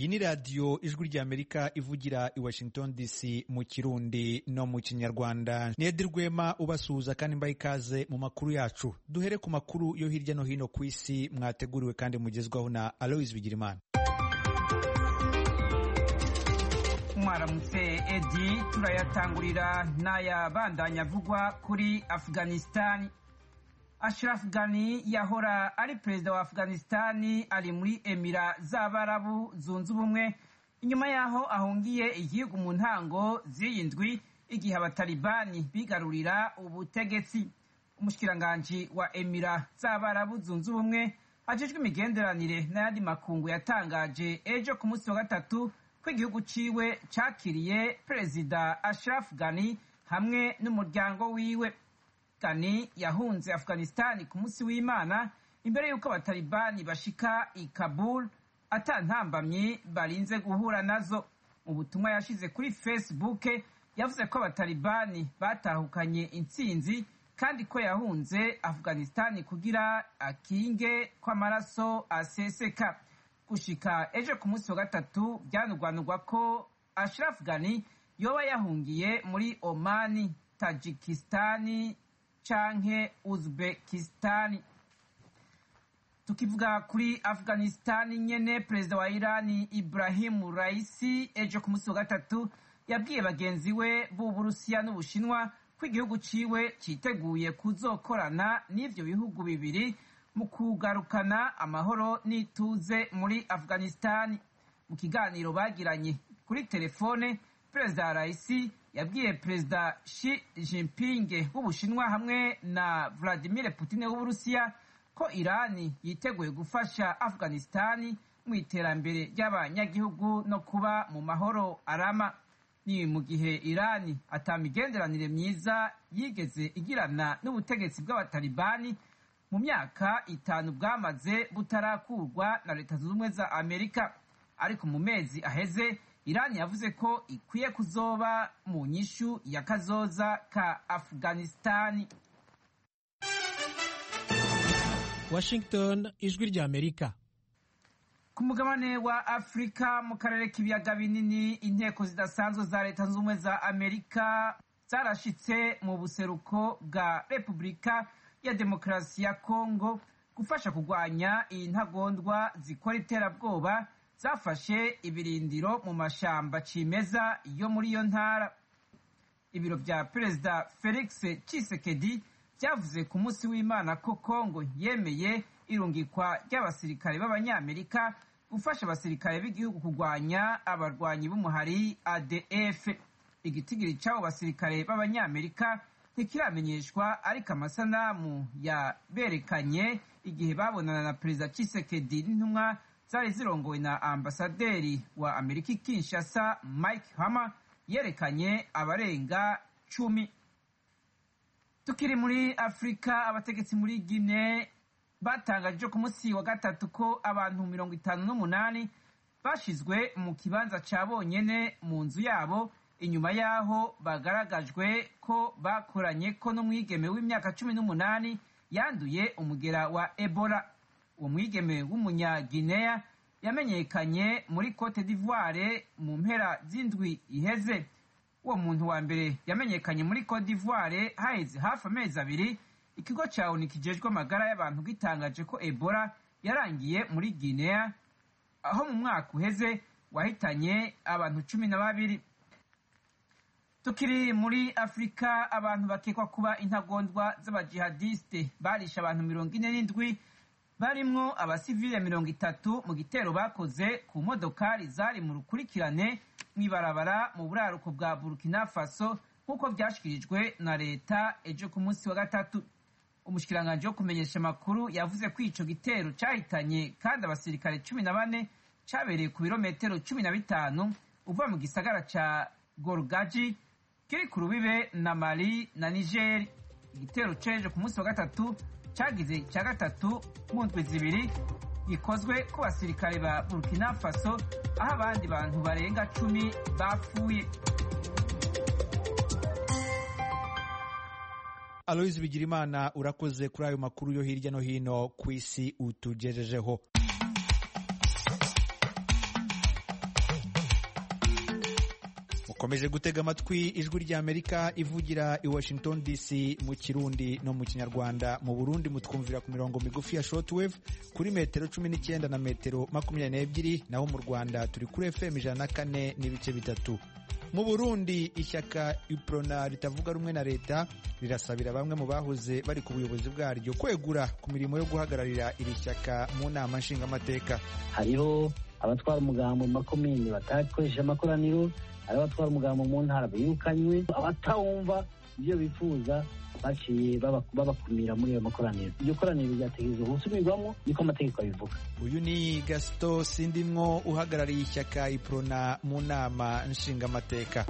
ni radiyo ijwi ry'Amerika ivugira i Washington DC mu Kirundi no mu Kinyarwanda. Ni Edi Rwema ubasuhuza kandi mbaye ikaze mu makuru yacu. Duhere ku makuru yo hirya no hino ku isi mwateguriwe kandi mugezwaho na Aloys Bigirimana. Mwaramutse Edi, turayatangurira n'ayabandanya avugwa kuri Afghanistan. Ashraf Ghani yahora ari perezida wa Afghanistan ari muri Emira z'Abarabu zunze ubumwe inyuma yaho ahungiye igihugu mu ntango z'iyindwi igihe abatalibani bigarurira ubutegetsi. Umushikiranganje wa Emira z'Abarabu zunze ubumwe ajejwe imigenderanire n'ayandi makungu yatangaje ejo ku munsi wa gatatu ko igihugu ciwe cakiriye perezida Ashraf Ghani hamwe n'umuryango wiwe. Ghani yahunze Afghanistan ku munsi w'Imana imbere y'uko abatalibani bashika i Kabul atantambamye barinze guhura nazo. Mu butumwa yashize kuri Facebook yavuze ko abatalibani batahukanye intsinzi kandi ko yahunze Afghanistan kugira akinge kw'amaraso aseseka. Gushika ejo ku munsi wa gatatu byanugwanugwa ko Ashraf Ghani yoba yahungiye muri Omani, Tajikistani canke Uzbekistani. Tukivuga kuri Afghanistan nyene, perezida wa Irani Ibrahim Raisi ejo ku munsi wa gatatu yabwiye bagenzi we b'Uburusiya n'Ubushinwa ko igihugu ciwe citeguye kuzokorana n'ivyo bihugu bibiri mu kugarukana amahoro n'ituze muri Afghanistan. Mu kiganiro bagiranye kuri telefone, perezida Raisi yabwiye perezida Xi Jinping w'Ubushinwa hamwe na Vladimir Putin w'Uburusiya ko Irani yiteguye gufasha Afghanistan mu iterambere ry'abanyagihugu no kuba mu mahoro arama. Ni mu gihe Irani atamigenderanire myiza yigeze igirana n'ubutegetsi bw'abatalibani mu myaka 5 bwamaze butarakurwa na Leta Zunze Ubumwe za Amerika. Ariko mu mezi aheze Irani yavuze ko ikwiye kuzoba mu nyishu ya kazoza ka Afghanistan. Washington, ijwi ry'Amerika. Ku mugabane wa Afrika mu karere k'ibiyaga binini, inteko zidasanzwe za Leta Zunze Ubumwe za Amerika zarashitse mu buseruko bwa Repubulika ya Demokarasi ya Kongo gufasha kugwanya intagondwa zikora iterabwoba zafashe ibirindiro mu mashamba cimeza yo muri iyo ntara. Ibiro vya Perezida Felix Tshisekedi vyavuze ku munsi w'Imana ko Kongo yemeye irungikwa ry'abasirikare b'Abanyamerika gufasha abasirikare b'igihugu kugwanya abarwanyi b'umuhari ADF. Igitigiri c'abo basirikare b'Abanyamerika ntikiramenyeshwa, ariko amasanamu yaberekanye igihe babonana na Perezida Tshisekedi n'intumwa zari zirongowe na ambasaderi wa Amerika Kinshasa Mike Hammer yerekanye abarenga 10. Tukiri muri Afrika, abategetsi muri Guinea batangaje ku munsi wa gatatu ko abantu 58 bashizwe mu kibanza ca bonyene mu nzu yabo inyuma yaho bagaragajwe ko bakoranye ko n'umwigeme w'imyaka 18 yanduye umugera wa Ebola. Uwo mwigeme w'umunyaguinea yamenyekanye muri Cote d'Ivoire mu mpera z'indwi iheze. Uwo muntu wa mbere yamenyekanye muri Cote d'Ivoire haheze hafi amezi 2. Ikigo ca ONU kijejwe amagara y'abantu gitangaje ko Ebola yarangiye muri Guinea, aho mu mwaka uheze wahitanye abantu 12. Tukiri muri Afrika, abantu bakekwa kuba intagondwa z'abajihadiste barisha abantu 47 barimwo abasivile 30 mu gitero bakoze ku modokari zari mu rukurikirane mw'ibarabara mu buraruko bwa Burkina Faso nk'uko vyashikirijwe na leta ejo ku munsi wa gatatu. Umushikiranganje wo kumenyesha amakuru yavuze ko ico gitero cahitanye kandi abasirikare 14 cabereye ku birometero 15 uva mu gisagara ca Gorgaji kiri ku rubibe na Mali na Niger. Igitero ceje ku munsi wa gatatu cagize ca gatatu mu ndwi zibiri gikozwe ku basirikare ba Burkina Faso, aho abandi bantu barenga 10 bapfuye. Aloys Bigirimana, urakoze kuri ayo makuru yo hirya no hino ku isi utugejejeho. mukomeje gutega amatwi ijwi ry'Amerika ivugira i Washington DC mu Kirundi no mu Kinyarwanda. Mu Burundi mutwumvira ku mirongo migufi ya shortwave kuri metero 19 na metero 22, naho mu Rwanda turi kuri FM 104.3. Mu Burundi ishyaka UPRONA ritavuga rumwe na leta rirasabira bamwe mu bahoze bari ku buyobozi bwaryo kwegura ku mirimo yo guhagararira iri shyaka mu nama nshingamateka. Hariho abatwara umugambo mu makomine batakoresha amakoraniro, hari abatwara umugambo mu ntara birukanywe, abatawumva ibyo bifuza baciye babakumira muri ayo makoraniro. Iryo koraniro ryategerezwa gusubirwamo niko amategeko abivuga. Uyu ni Gaston Sindimwo uhagarariye ishyaka UPRONA mu nama nshingamateka.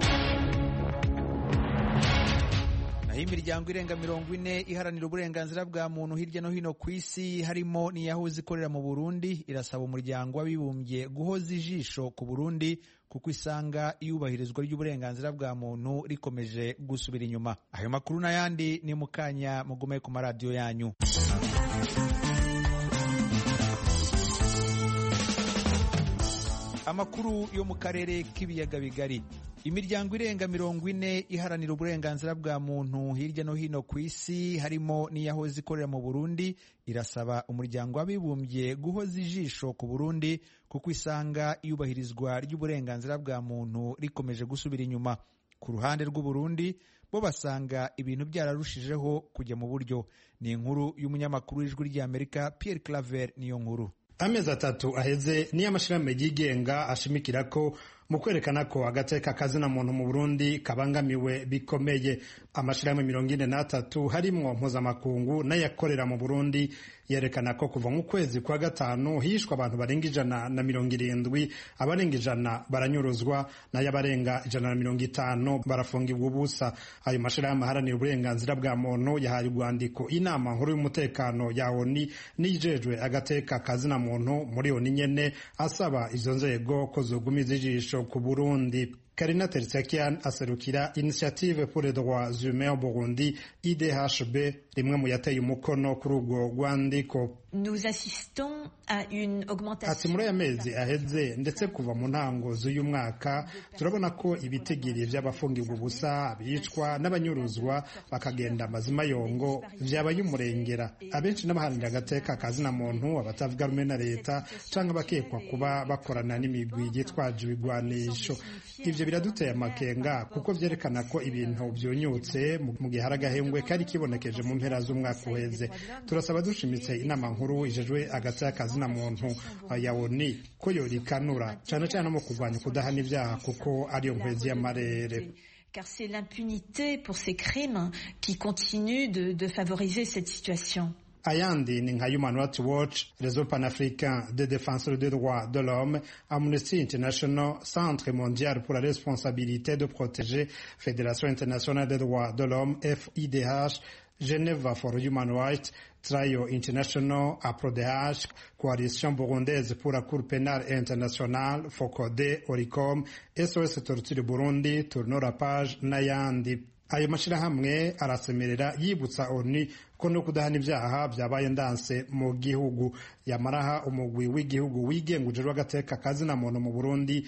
Naho imiryango irenga 40 iharanira uburenganzira bwa muntu hirya no hino ku isi harimo n'iyahoze ikorera mu Burundi irasaba umuryango w'abibumbye guhoza ijisho ku Burundi kuko isanga iyubahirizwa ry'uburenganzira bwa muntu rikomeje gusubira inyuma. Ayo makuru n'ayandi ni mukanya mugume ku maradiyo yanyu. Amakuru yo mu karere k'ibiyaga bigari. Imiryango irenga 40 iharanira uburenganzira bwa muntu hirya no hino ku isi harimo n'iyahoze ikorera mu Burundi irasaba umuryango w'abibumbye guhoza ijisho ku Burundi kuko isanga iyubahirizwa ry'uburenganzira bwa muntu rikomeje gusubira inyuma. Ku ruhande rw'u Burundi bo basanga ibintu byararushijeho kujya mu buryo. Ni inkuru y'umunyamakuru w'ijwi ry'Amerika Pierre Claver niyo nkuru. Amezi 3 aheze ni amashirahamwe yigenga ashimikira ko mu kwerekana ko agateka kazina muntu mu Burundi kabangamiwe bikomeye. Amashirahamwe 43 harimwo mpuzamakungu n'ayakorera mu Burundi yerekana ko kuva mu kwezi kwa gatanu hishwa abantu barenga 170, abarenga 100 baranyuruzwa n'ayabarenga 150 barafungirwa ubusa. Ayo mashirahamwe haranira uburenganzira bwa muntu yahaye urwandiko inama nkuru y'umutekano ya ONU nijejwe agateka kazina muntu muri ONU nyene asaba izo nzego ko zogumiza ijisho ku Burundi. Karina Tertsakian aserukira Initiative pour les droits humains au Burundi IDHB rimwe mu yateye umukono kuri ubwo rwandiko. Nous assistons à une augmentation. Ati muri amezi aheze ndetse kuva mu ntango z'uyu mwaka turabona ko ibitigiri by'abafungirwa ubusa bicwa n'abanyuruzwa bakagenda amazima yongo vyabaye umurengera. Abenshi n'abaharanira agateka kazina muntu abatavuga rumwe na leta canke bakekwa kuba bakorana n'imigwi yitwaje ibigwanisho. Ivyo biraduteye amakenga kuko vyerekana ko ibintu byonyutse mu gihe haragahengwe kari kibonekeje mu mpera z'umwaka uheze. Turasaba dushimitse inama nkuru ijejwe agateka kazina muntu ya ONU ko yorikanura cyane cyane mu kurwanya kudahana ibyaha kuko ariyo nkwezi y'amarere. Car c'est l'impunité pour ces crimes qui continue de favoriser cette situation. Ayandi ni nka Human Rights Watch, Réseau panafricain des défenseurs des droits de l'homme, Amnesty International, Centre mondial pour la responsabilité de protéger, Fédération internationale des droits de l'homme, FIDH, Geneva for Human Rights, Trial International, APRODH, Coalition burundaise pour la Cour pénale internationale, FOCODE, ORICOM, SOS Torture Burundi, Tournons la page n'ayandi. Ayo mashirahamwe arasemerera yibutsa ONU ko no kudahana ibyaha byabaye ndanse mu gihugu. Yamaraha umugwi w'igihugu wigenguje rw'agateka kazina muntu mu Burundi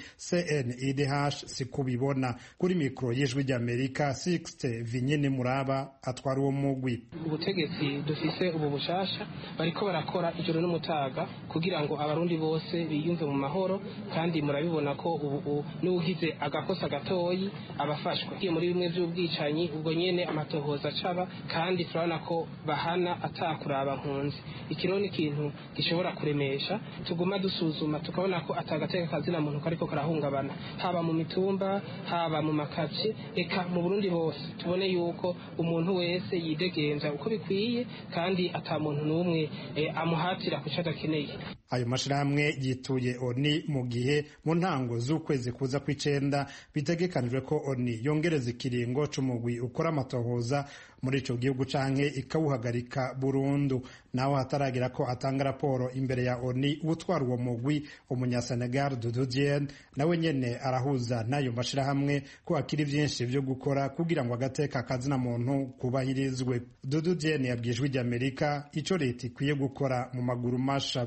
CNIDH sikubibona. Kuri mikro y'ijwi ry'Amerika Sixte Vinyene Muraba atwara uwo mugwi. Ubutegetsi dufise ubu bushasha bariko barakora ijoro n'umutaga kugira ngo abarundi bose biyumve mu mahoro, kandi murabibona ko ubu n'ugize agakosa gatoyi abafashwa muri bimwe by'ubwicanyi ubwo nyene amatohoza acaba, kandi turabona ko bahana atakuraba nkunzi. Ikiro ni ikintu gishobora kuremesha, tuguma dusuzuma tukabona ko atagateka kazina muntu kariko karahungabana, haba mu mitumba haba mu makaci, eka mu Burundi hose tubone yuko umuntu wese yidegenza uko bikwiye kandi ata muntu n'umwe amuhatira kucadakeneye. Ayo mashirahamwe yituye ONU mu gihe mu ntango z'ukwezi kuza kw'icenda bitegekanijwe ko ONU yongereza ikiringo c'umugwi ukora amatohoza muri ico gihugu canke ikawuhagarika burundu. Naho hataragira ko atanga raporo imbere ya ONU ubutwara uwo mugwi umunyasenegal Doudou Diène nawe nyene arahuza n'ayo mashirahamwe ko akiri vyinshi vyo gukora kugira ngo agateka kazina muntu kubahirizwe. Doudou Diène yabwijwe ry'Amerika ico leta ikwiye gukora mu maguru masha.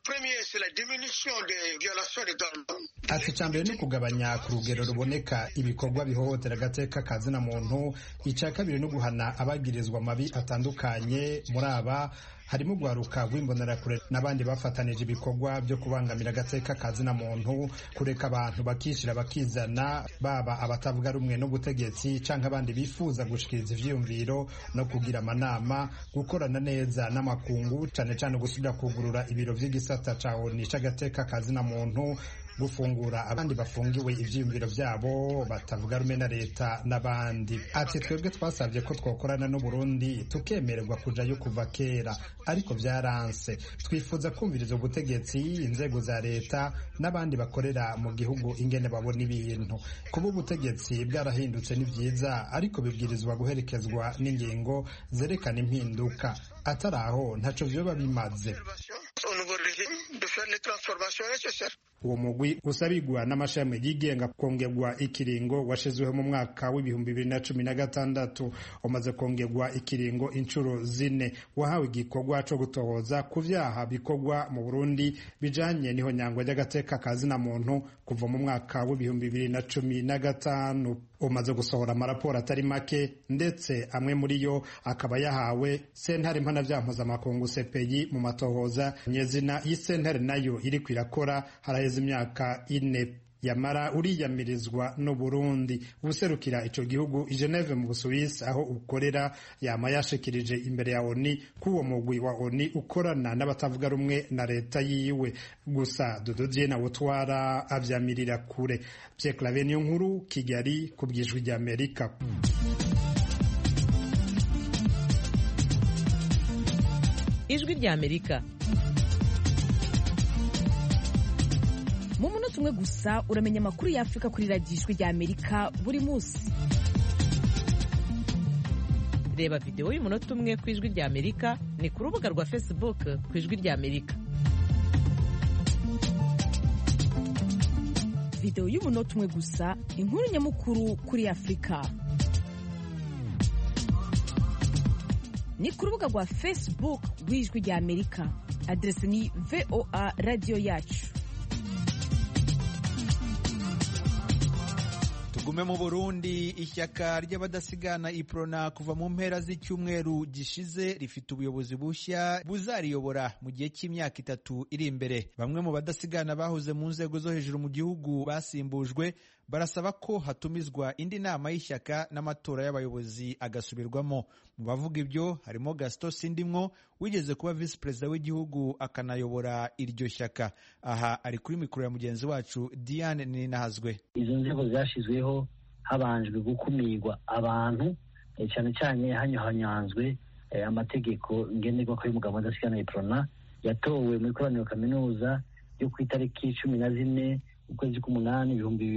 ati icambere ni kugabanya ku rugero ruboneka ibikorwa bihohotera agateka kazina muntu, ica kabiri no guhana abagirizwa amabi atandukanye. Muri aba harimo ugwaruka rw'imbonerakure n'abandi bafatanije ibikorwa byo kubangamira agateka kazina muntu, kureka abantu bakishira bakizana, baba abatavuga rumwe n'ubutegetsi canke abandi bifuza gushikiriza ivyiyumviro no kugira amanama, gukorana neza n'amakungu, cane cane gusubira kugurura ibiro vy'igisata ca ONU c'agateka kazina muntu, gufungura abandi bafungiwe ivyiyumviro vyabo batavuga rumwe na leta n'abandi. Ati twebwe twasabye ko twokorana n'u Burundi tukemererwa kujayo kuva kera, ariko vyaranse. Twifuza kumviriza ubutegetsi, inzego za leta n'abandi bakorera mu gihugu ingene babona ibintu. Kuba ubutegetsi bwarahindutse ni vyiza, ariko bibwirizwa guherekezwa n'ingingo zerekana impinduka. Atari aho ntaco vyoba bimaze. Uwo mugwi usabigwa n'amashami yigenga kongerwa ikiringo washizweho mu mwaka w'ibihumbi 2016, umaze kongerwa ikiringo incuro 4. Wahawe igikorwa co gutohoza ku vyaha bikorwa mu Burundi bijanye niho nyangwa y'agateka kazina muntu kuva mu mwaka w'ibihumbi 2015. Umaze gusohora amaraporo atari make, ndetse amwe muri yo akaba yahawe sentare mpanavyampuzamakungu CPI mu matohoza nyezina y'isentare nayo iri kwirakora haraheze imyaka 4. Yamara uriyamirizwa no Burundi. Ubuserukira ico gihugu i Geneve mu Busuwisi aho ukorera yama yashikirije imbere ya ONU kuwo mugwi wa ONU ukorana n'abatavuga rumwe na leta yiwe. Gusa Dododie na Wotwara avyamirira kure. Pierre Claver Niyonkuru, Kigali, ku bw'Ijwi ry'Amerika. Ijwi ry'Amerika. Mu munota umwe gusa uramenya amakuru ya Afrika kuri radiyo Ijwi ry'Amerika buri munsi. Reba video y'umunota umwe ku Ijwi ry'Amerika ni ku rubuga rwa Facebook ku Ijwi ry'Amerika. Video y'umunota umwe gusa, inkuru nyamukuru kuri Afrika. Ni ku rubuga rwa Facebook rw'Ijwi ry'Amerika. Adresi ni VOA Radio Yacu. Tugume mu Burundi. Ishyaka ry'abadasigana Iprona kuva mu mpera z'icyumweru gishize rifite ubuyobozi bushya buzariyobora mu gihe cy'imyaka 3 iri imbere. Bamwe mu badasigana bahoze mu nzego zo hejuru mu gihugu basimbujwe, barasaba ko hatumizwa indi nama y'ishyaka n'amatora y'abayobozi agasubirwamo. Mu bavuga ibyo harimo Gaston Sindimwo wigeze kuba vice president w'igihugu akanayobora iryo shyaka. Aha ari kuri mikoro ya mugenzi wacu Diane Ninahazwe. Izo nzego zashizweho habanjwe gukumirwa abantu, cyane cyane hanyuhanyanzwe amategeko ngenderwa ko y'umugabo w'adasigana Iprona yatowe muri koraniro kaminuza yo ku itariki 14 ukwezi k'umunani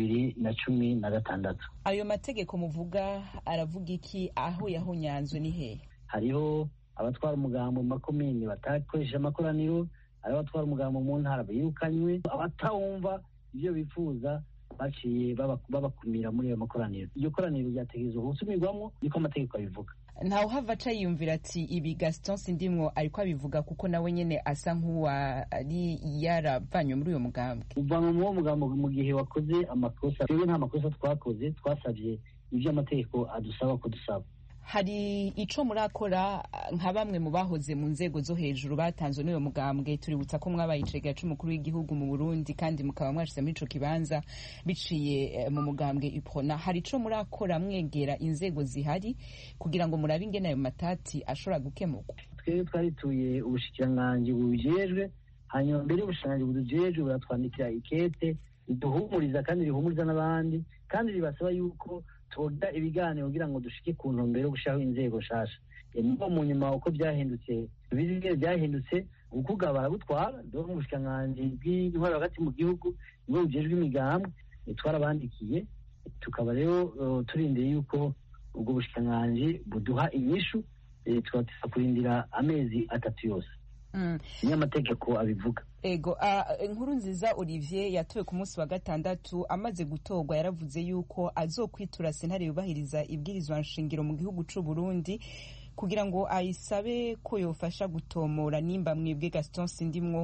2016. Ayo mategeko muvuga aravuga iki? Aho yahunyanzwe ni he? Hariho abatwara umugambo mu makomini batakoresha amakoraniro, abatwara umugambo mu ntara birukanywe, abatawumva ibyo bifuza baciye babakumira muri ayo makoraniro. Iyo koraniro ryategezwe gusumirwamo niko amategeko abivuga. Ntawe hava aca yiyumvira ati ibi Gaston Sindimwo ariko abivuga kuko nawe nyene asa nk'uwa ari yaravanywe muri uyo mugambi. Uvanwa mu mugambo mu gihe wakoze amakosa. Twebwe nta makosa twakoze, twasavye ivyo amategeko adusaba ko dusaba. Hari ico murakora nka bamwe mu bahoze mu nzego zo hejuru batanzwe n'uyo mugambwe? Tuributsa ko mwabaye icegera c'umukuru w'igihugu mu Burundi kandi mukaba mwashize muri ico kibanza biciye mu mugambwe Iprona. Hari ico murakora mwegera inzego zihari kugira ngo murabe ingene ayo matati ashobora gukemurwa? Twebwe twarituye ubushikiranganji bubijejwe, hanyuma mbere ubushikiranganji bubijejwe buratwandikira ikete riduhumuriza kandi rihumuriza n'abandi, kandi ribasaba yuko tugira ibiganiro kugira ngo dushike ku ntumbero yo gushaho inzego shasha. Nibo mu nyuma uko byahindutse byahindutse ukuga baragutwara do mu bushikiranganji bw'intwaro hagati mu gihugu nibo bujejwe imigambwe, twarabandikiye tukaba rero turindiriye yuko ubwo bushikiranganji buduha inyishu, tukaba kurindira amezi 3 yose. Ni amategeko abivuga. Ego, Nkurunziza Olivier yatowe ku munsi wa gatandatu. Amaze gutorwa yaravuze yuko azokwitura sentare yubahiriza ibwirizwa nshingiro mu gihugu c'u Burundi kugira ngo ayisabe ko yofasha gutomora nimba mwebwe Gaston Sindimwo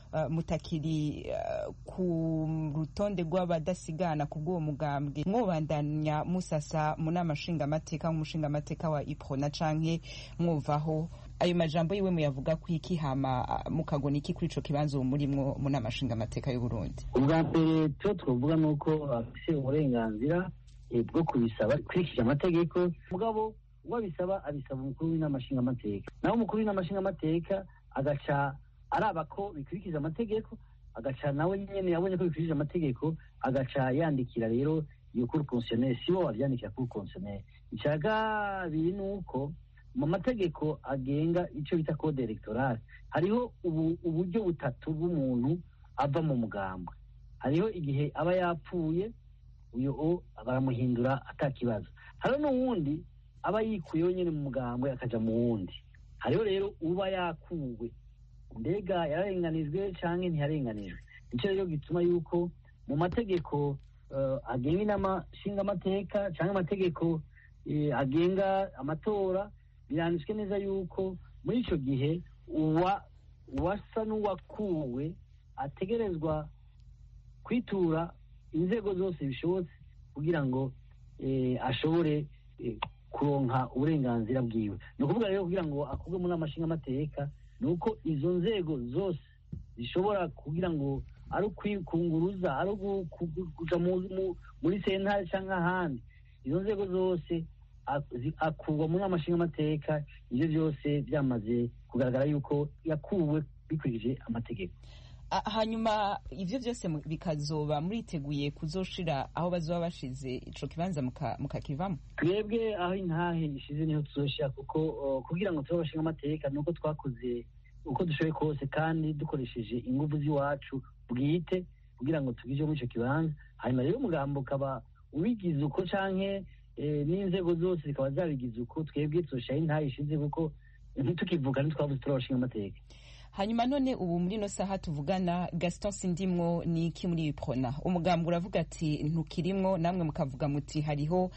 mutakiri ku rutonde rw'abadasigana ku bw'uwo mugambwe mwobandanya musasa mu nama nshingamateka nk'umushingamateka wa iprona canke mwuvaho ayo majambo yiwe muyavuga ku iki hama mukagona iki kuri ico kibanza ubu murimwo mu nama nshingamateka y'u Burundi? Ubwa mbere cyo twovuga nuko afise uburenganzira bwo kubisaba kurikije amategeko, mugabo uwabisaba abisaba umukuru w'inama nshingamateka, naho umukuru w'inama nshingamateka agaca araba ko bikurikije amategeko, agaca nawe nyene yabonye ko bikurikije amategeko agaca yandikira rero iyo cour constitutionnelle, si bo bavyandikira cour constitutionnelle. Ica kabiri nuko mu mategeko agenga ico bita code electorale hariho uburyo butatu bw'umuntu ava mu mugambwe. Hariho igihe aba yapfuye, uyo baramuhindura atakibazo. Hariho n'uwundi aba yikuyeho nyene mu mugambwe akaja mu wundi. Hariho rero uba yakuwe, mbega yararenganijwe canke ntiyarenganijwe. Nico rero gituma yuko mu mategeko agenga inama nshingamateka canke amategeko agenga amatora biranditswe neza yuko muri ico gihe uwasa n'uwakuwe ategerezwa kwitura inzego zose bishobotse kugira ngo ashobore kuronka uburenganzira bwiwe. Ni ukuvuga rero kugira ngo akurwe mu nama nshingamateka ni uko izo nzego zose zishobora kugira ngo ari ukwikunguruza, ari kuja muri sentare canke ahandi, izo nzego zose akurwa mu nama nshingamateka ivyo byose byamaze kugaragara yuko yakuwe bikurikije amategeko. Hanyuma ivyo byose bikazoba muriteguye kuzoshira aho bazoba bashize ico kibanza mukakivamo? Twebwe aho intahe ishize niho tuzoshira, kuko kugira ngo tube bashinga amateka nuko twakoze uko dushoboye kose kandi dukoresheje ingufu z'iwacu bwite kugira ngo tugije muri ico kibanza. Hanyuma rero umugambo ukaba ubigize uko canke n'inzego zose zikaba zabigize uko, twebwe tuzoshira intahe ishize kuko ntitukivuga ntitwabuze turabashinga amateka. Hanyuma none ubu muri no saha tuvugana Gaston Sindimwo ni iki muri iprona? Umugambo uravuga ati ntukirimwo, namwe mukavuga muti hariho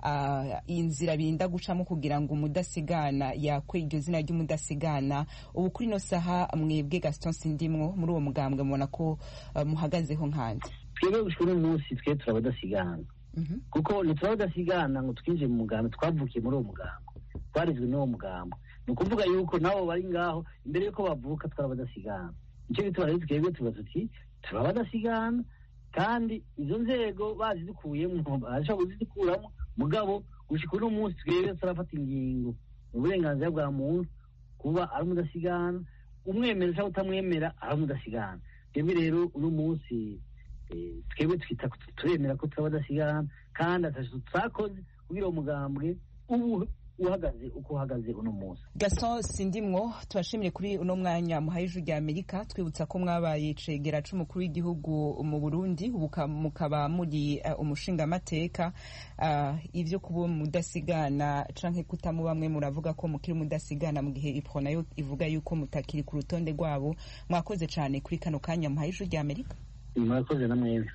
inzira birinda gucamo kugira ngo umudasigana yakwe iryo zina ry'umudasigana. Ubu kuri no saha mwebwe Gaston Sindimwo muri uwo mugambwe mubona ko muhagazeho nkande? Twebwe gushura umunsi twe turabadasigana kuko ntiturabasigana ngo twinjire mu mugambo, twavukiye muri uwo mugambo, twarizwe n'uwo mugambo. Ni ukuvuga yuko nabo bari ngaho imbere yuko bavuka turabadasigana. Nicyo gituma rero twebwe tubaza tuti turabadasigana, kandi izo nzego bazidukuyemo barashobora kuzidukuramo, mugabo gushika uno munsi twebwe turafata ingingo mu burenganzira bwa muntu kuba ari umudasigana, umwemera cyangwa utamwemera ari umudasigana. Twebwe rero uno munsi twebwe twita turemera ko turabadasigana, kandi atatu twakoze kugira umugambwe ubu uhagaze uko uhagaze uno munsi. Gaston Sindimwo, tubashimire kuri uno mwanya muhaye ijwi rya Amerika, twibutsa ko mwabaye icegera c'umukuru w'igihugu mu Burundi, ubu mukaba muri umushingamateka. Ivyo kuba mudasigana canke kutamu bamwe muravuga ko mukiri mudasigana mu gihe iprona yo ivuga yuko mutakiri ku rutonde rwabo. Mwakoze cane kuri kano kanya muhaye ijwi rya Amerika. Mwakoze namwe.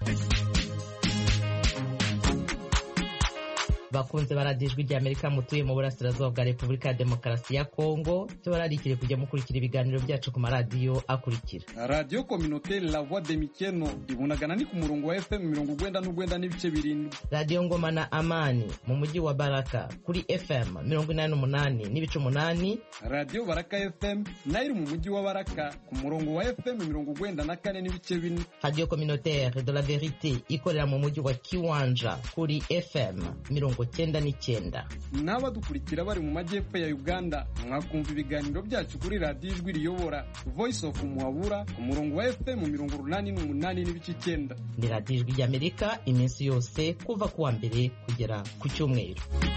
bakunze baradijwe rya Amerika mutuye mu burasirazuba bwa Repubulika ya Demokarasi ya Kongo, tubararikire kujya mukurikira ibiganiro byacu ku maradiyo akurikira: Radio Communautaire La Voix de Mikeno ibunagana ni ku murongo wa FM 99 n'ibice 7, Radio Ngoma na Amani mu mujyi wa Baraka kuri FM 88 n'ibice 8, Radio Baraka FM nayo mu mujyi wa Baraka ku murongo wa FM 94 n'ibice 4, Radio Communautaire de la Vérité ikorera mu mujyi wa Kiwanja kuri FM 99. N'abadukurikira bari mu majyepfo ya Uganda mwakumva ibiganiro byacu kuri Radio Ijwi Riyobora Voice of Muhabura ku murongo wa FM 88 n'ibice 9. Ni Radio Ijwi ry'Amerika iminsi yose kuva kuwa mbere kugera ku cyumweru.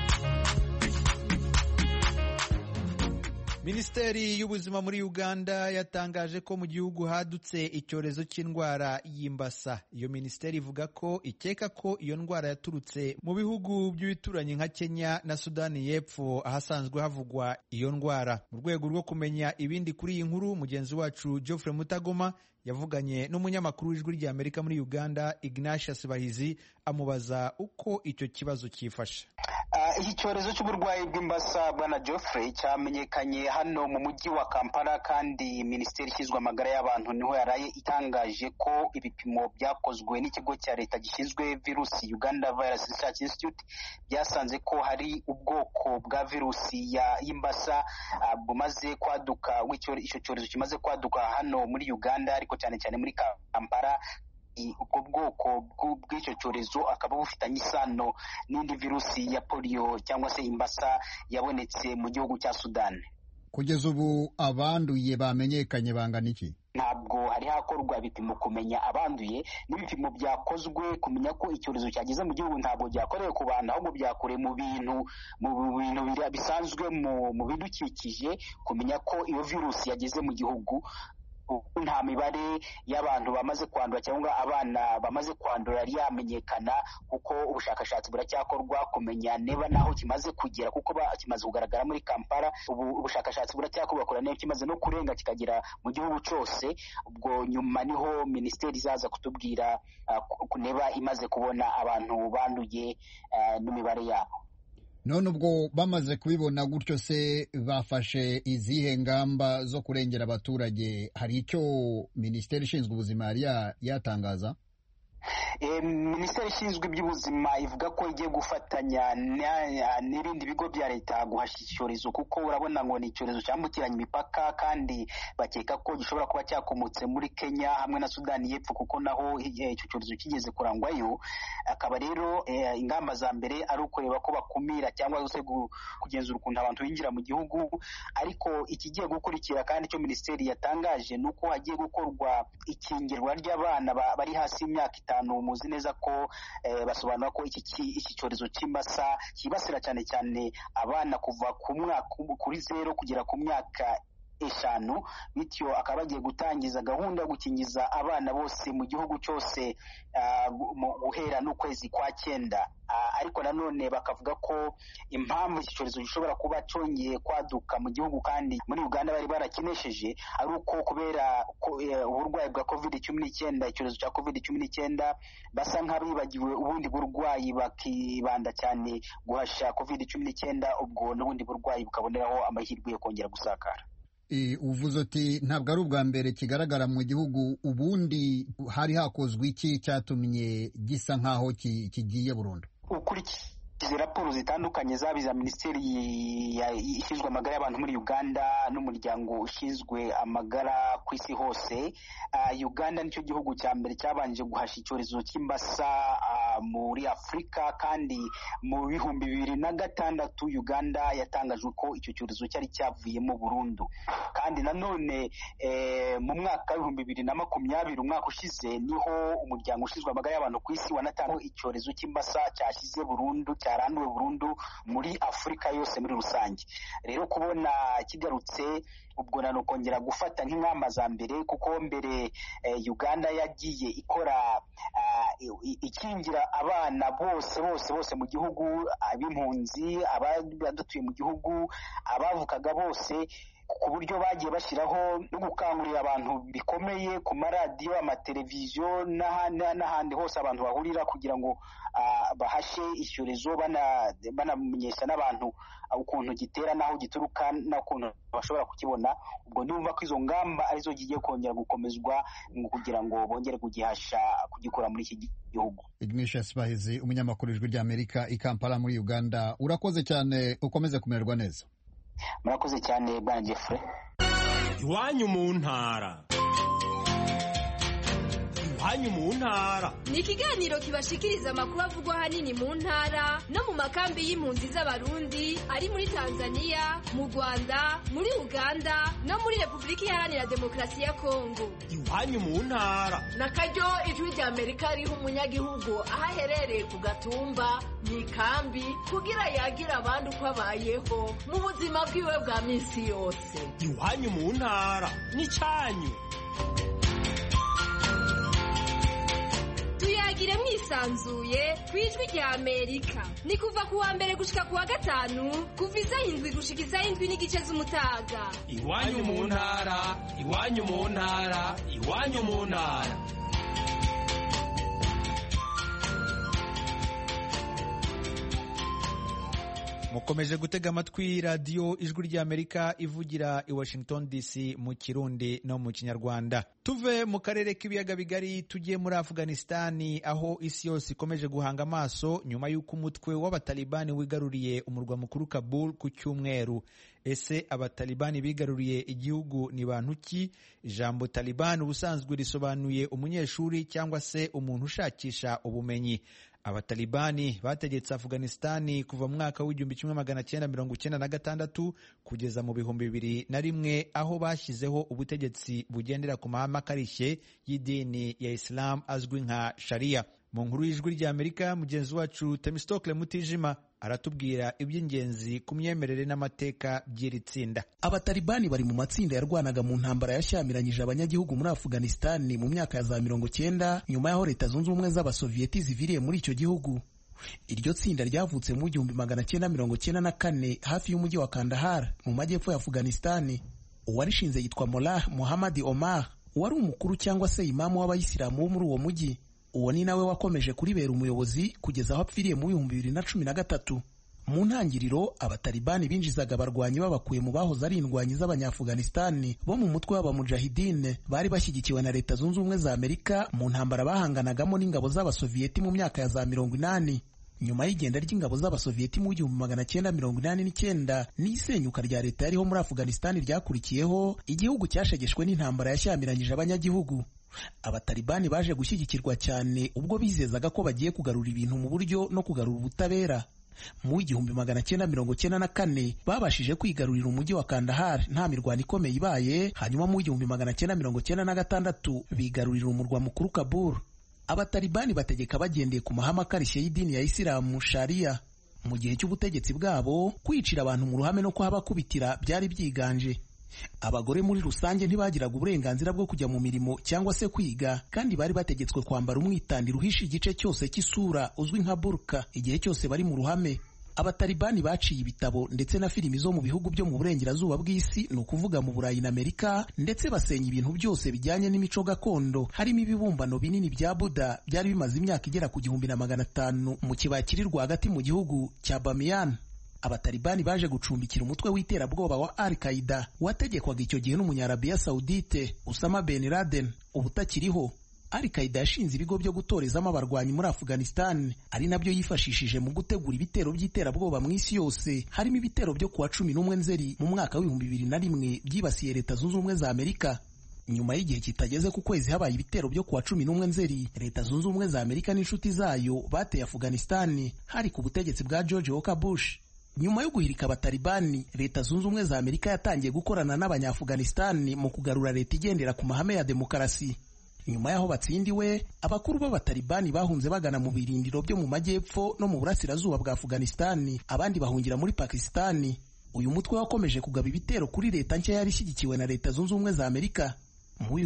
Minisiteri y'ubuzima muri Uganda yatangaje ko mu gihugu hadutse icyorezo cy'indwara y'imbasa. Iyo minisiteri ivuga ko ikeka ko iyo ndwara yaturutse mu bihugu by'ibituranyi nka Kenya na Sudani y'Epfo ahasanzwe havugwa iyo ndwara. Mu rwego rwo kumenya ibindi kuri iyi nkuru, mugenzi wacu Geoffrey Mutagoma yavuganye n'umunyamakuru w'ijwi ry'Amerika muri Uganda Ignatius Bahizi amubaza uko icyo kibazo cyifashe. Iki cyorezo cy'uburwayi bw'imbasa bwana Geoffrey cyamenyekanye hano mu mujyi wa Kampala, kandi minisiteri ishinzwe amagara y'abantu niho yaraye itangaje ko ibipimo byakozwe n'ikigo cya leta gishinzwe virusi Uganda Virus Research Institute byasanze ko hari ubwoko bwa virusi y'imbasa bumaze kwaduka, icyo cyorezo kimaze kwaduka hano muri Uganda, ariko cyane cyane muri Kampala. Ubwo bwoko bw'icyo cyorezo akaba bufitanye isano n'indi virusi ya polio cyangwa se imbasa yabonetse mu gihugu cya Sudan. Kugeza ubu abanduye bamenyekanye bangana iki? Ntabwo hari hakorwa ibipimo kumenya abanduye, n'ibipimo byakozwe kumenya ko icyorezo cyageze mu gihugu ntabwo byakorewe ku bantu, ahubwo byakorewe mu bintu bisanzwe mu bidukikije, kumenya ko iyo virusi yageze mu gihugu. Nta mibare y'abantu bamaze kwandura cyangwa abana bamaze kwandura yari yamenyekana, kuko ubushakashatsi buracyakorwa kumenya niba naho kimaze kugera, kuko kimaze kugaragara muri Kampala. Ubushakashatsi buracyakorwa kureba niba kimaze no kurenga kikagera mu gihugu cyose. Ubwo nyuma niho minisiteri izaza kutubwira niba imaze kubona abantu banduye n'imibare yabo. None ubwo bamaze kubibona gutyo se bafashe izihe ngamba zo kurengera abaturage? Hari icyo minisiteri ishinzwe ubuzima yari yatangaza? Minisiteri ishinzwe iby'ubuzima ivuga ko igiye gufatanya n'ibindi bigo bya leta guhashya icyorezo, kuko urabona ngo ni icyorezo cyambukiranya imipaka, kandi bakeka ko gishobora kuba cyakomotse muri Kenya hamwe na Sudani y'Epfo, kuko naho icyo cyorezo kigeze kurangwayo. Akaba rero ingamba za mbere ari ukureba ko bakumira cyangwa se kugenzura ukuntu abantu binjira mu gihugu. Ariko ikigiye gukurikira kandi icyo minisiteri yatangaje ni uko hagiye gukorwa ikingirwa ry'abana bari hasi y'imyaka 5. Muzi neza ko basobanura ko iki cyorezo cy'imbasa kibasira cyane cyane abana kuva kuri 0 kugera ku myaka 5, bityo akaba bagiye gutangiza gahunda yo gukingiza abana bose mu gihugu cyose guhera n'ukwezi kwa 9. Ariko nanone bakavuga ko impamvu iki cyorezo gishobora kuba cyongeye kwaduka mu gihugu kandi muri Uganda bari barakinesheje, ari uko kubera uburwayi bwa COVID-19, icyorezo cya COVID-19, basa nk'abibagiwe ubundi burwayi bakibanda cyane guhasha COVID-19, ubwo n'ubundi burwayi bukaboneraho amahirwe yo kongera gusakara. Uvuze uti ntabwo ari ubwa mbere kigaragara mu gihugu, ubundi hari hakozwe iki cyatumye gisa nk'aho kigiye burundu? Ukurikije raporo zitandukanye zaba iza minisiteri ishinzwe amagara y'abantu muri Uganda n'umuryango ushinzwe amagara ku isi hose, Uganda nicyo gihugu cya mbere cyabanje guhasha icyorezo cy'imbasa muri Afurika, kandi mu 2006 Uganda yatangajwe ko icyo cyorezo cyari cyavuyemo burundu. Kandi nanone mu mwaka wa 2020, umwaka ushize, niho umuryango ushinzwe amagara y'abantu ku isi wanatangaje icyorezo cy'imbasa cyashyize burundu, cyaranduwe burundu muri Afurika yose muri rusange. Rero kubona kigarutse ubwo nano kongera gufata nk'ingamba za mbere, kuko mbere Uganda yagiye ikora ikingira abana bose mu gihugu, ab'impunzi, abadatuye mu gihugu, abavukaga bose, ku buryo bagiye bashyiraho no gukangurira abantu bikomeye ku maradiyo, amateleviziyo n'ahandi hose abantu bahurira, kugira ngo bahashe icyorezo, banamenyesha n'abantu ukuntu gitera, n'aho gituruka, n'ukuntu bashobora kukibona. Ubwo ndumva ko izo ngamba arizo zigiye kongera gukomezwa kugira ngo bongere kugihasha, kugikora muri iki gihugu. Ignatius Bahizi, umunyamakuru w'ijwi ry'Amerika i Kampala muri Uganda, urakoze cyane, ukomeze kumererwa neza. Murakoze cyane bwana Geoffrey. Iwanyu mu ntara. Iwanyu mu ntara ni ikiganiro kibashikiriza amakuru avugwa ahanini mu ntara no mu makambi y'impunzi z'Abarundi ari muri Tanzania, mu Rwanda, muri Uganda no muri Repubulika Iharanira Demokarasi ya Kongo. Iwanyu mu ntara nakaryo ijwi ry'Amerika riha umunyagihugu aho aherereye ku gatumba, mu ikambi, kugira yagira abandi uko abayeho mu buzima bwiwe bwa minsi yose. Iwanyu mu ntara ni cyanyu. Tuyagire mwisi yisanzuye ku ijwi rya Amerika. Ni kuva ku wa mbere gushika ku wa gatanu kuva isaha 7 gushika isaha 7 n'igice z'umutaga. Iwanyu mu ntara, iwanyu mu ntara, iwanyu mu ntara. mukomeje gutega amatwi radiyo ijwi ry'Amerika ivugira i Washington DC mu Kirundi no mu Kinyarwanda. Tuve mu karere k'ibiyaga bigari tugiye muri Afghanistani, aho isi yose ikomeje guhanga amaso nyuma y'uko umutwe w'abatalibani wigaruriye umurwa mukuru Kabul ku cyumweru. Ese abatalibani bigaruriye igihugu ni bantu ki? Ijambo Taliban ubusanzwe risobanuye umunyeshuri cyangwa se umuntu ushakisha ubumenyi. Abatalibani bategetse Afghanistani kuva mu mwaka w'1996 kugeza mu 2001, aho bashyizeho ubutegetsi bugendera ku mahame akarishye y'idini ya Islam azwi nka Sharia. Mu nkuru y'ijwi ry'Amerika, mugenzi wacu Temistokle Mutijima aratubwira iby'ingenzi ku myemerere n'amateka by'iri tsinda. Abatalibani bari mu matsinda yarwanaga mu ntambara yashyamiranyije abanyagihugu muri Afghanistani mu myaka ya za 90 nyuma y'aho Leta Zunze Ubumwe z'Abasoviyeti ziviriye muri icyo gihugu. Iryo tsinda ryavutse mu 1994 hafi y'umujyi wa Kandahar mu majyepfo ya Afghanistani. Uwarishinze yitwa Mullah Muhammad Omar, wari umukuru cyangwa se imamu w'abayisilamu wo muri uwo mujyi. Uwo ni nawe wakomeje kuribera umuyobozi kugeza aho apfiriye mu 2013. Mu ntangiriro abatalibani binjizaga abarwanyi babakuye mu bahoze ari indwanyi z'Abanyafghanistani bo mu mutwe w'abamujahidine bari bashyigikiwe na Leta Zunze Ubumwe za Amerika mu ntambara bahanganagamo n'ingabo z'Abasoviyeti mu myaka ya za 80. Nyuma y'igenda ry'ingabo z'Abasoviyeti mu 1989 n'isenyuka rya leta yariho muri Afghanistani ryakurikiyeho, igihugu cyashegeshwe n'intambara yashyamiranyije abanyagihugu. Abatalibani baje gushyigikirwa cyane ubwo bizezaga ko bagiye kugarura ibintu mu buryo no kugarura ubutabera. Mu 1994 babashije kwigarurira umujyi wa Kandahar nta mirwano ikomeye ibaye, hanyuma mu 1996 bigarurira umurwa mukuru Kabul. Abatalibani bategeka bagendeye ku mahame akarishye y'idini ya Isilamu Sharia. Mu gihe cy'ubutegetsi bwabo, kwicira abantu mu ruhame no kuhabakubitira byari byiganje. Abagore muri rusange ntibagiraga uburenganzira bwo kujya mu mirimo cyangwa se kwiga, kandi bari bategetswe kwambara umwitandiro uhisha igice cyose cy'isura uzwi nka burka igihe cyose bari mu ruhame. Abatalibani baciye ibitabo ndetse na filimi zo mu bihugu byo mu burengerazuba bw'isi, ni ukuvuga mu Burayi na Amerika, ndetse basenya ibintu byose bijyanye n'imico gakondo, harimo ibibumbano binini bya Buddha byari bimaze imyaka igera ku 1500 mu kibaya kiri rwagati mu gihugu cya Bamiyan. Abatalibani baje gucumbikira umutwe w'iterabwoba wa Al-Qaeda wategekwaga icyo gihe n'umunyarabiya Saudite Osama bin Laden, ubutakiriho. Al-Qaeda yashinze ibigo byo gutorezamo abarwanyi muri Afghanistan, ari nabyo yifashishije mu gutegura ibitero by'iterabwoba mu isi yose, harimo ibitero byo kuwa 11 Nzeri mu mwaka w'2001 byibasiye Leta Zunze Ubumwe za Amerika. Nyuma y'igihe kitageze ku kwezi habaye ibitero byo kuwa 11 Nzeri, Leta Zunze Ubumwe za Amerika n'inshuti zayo bateye Afghanistan hari ku butegetsi bwa George Walker Bush. Nyuma yo guhirika abatalibani, Leta Zunze Ubumwe za Amerika yatangiye gukorana n'Abanyafghanistan mu kugarura leta igendera ku mahame ya demokarasi. Nyuma y'aho batsindiwe, abakuru b'abatalibani bahunze bagana mu birindiro byo mu majyepfo no mu burasirazuba bwa Afghanistan, abandi bahungira muri Pakistan. Uyu mutwe wakomeje kugaba ibitero kuri leta nshya yari ishyigikiwe na Leta Zunze Ubumwe za Amerika. Mu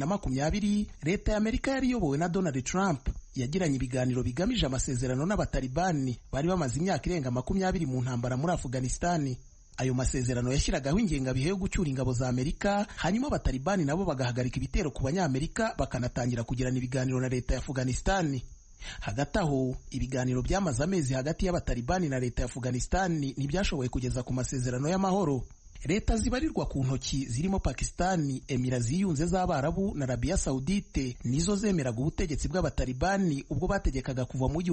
2020, leta ya Amerika yari iyobowe na Donald Trump yagiranye ibiganiro bigamije amasezerano n'abatalibani bari bamaze imyaka irenga 20 mu ntambara muri Afghanistan. Ayo masezerano yashyiragaho ingengabihe yo gucyura ingabo za Amerika, hanyuma abatalibani nabo bagahagarika ibitero ku banyamerika bakanatangira kugirana ibiganiro na leta ya Afghanistan. Hagati aho, ibiganiro byamaze amezi hagati y'abatalibani na leta ya Afghanistan ntibyashoboye kugeza ku masezerano y'amahoro. Leta zibarirwa ku ntoki zirimo Pakistan, Emira ziyunze z'Abarabu na Arabia Saudite nizo zemeraga ubutegetsi bw'abatalibani ubwo bategekaga kuva mu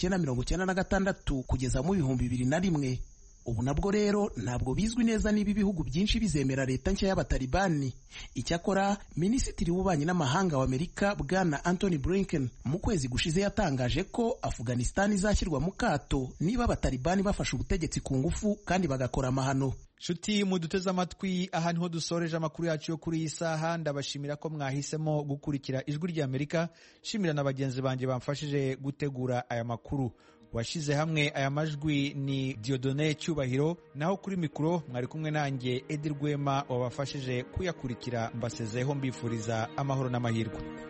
1996 kugeza mu 2001. Ubu nabwo rero ntabwo bizwi neza niba ibihugu byinshi bizemera leta nshya y'abatalibani. Icyakora Minisitiri w'Ububanyi n'Amahanga wa Amerika Bwana Anthony Blinken mu kwezi gushize yatangaje ko Afghanistan izashyirwa mu kato niba abatalibani bafashe ubutegetsi ku ngufu kandi bagakora amahano. Shuti muduteze amatwi, aha niho dusoreje amakuru yacu yo kuri iyi saha. Ndabashimira ko mwahisemo gukurikira ijwi ry'Amerika. Shimira na bagenzi banjye bamfashije gutegura aya makuru. Washize hamwe aya majwi ni Dieudonné Cyubahiro, naho kuri mikoro mwari kumwe nanjye Edi Rwema wabafashije kuyakurikira. Mbasezeho mbifuriza amahoro n'amahirwe.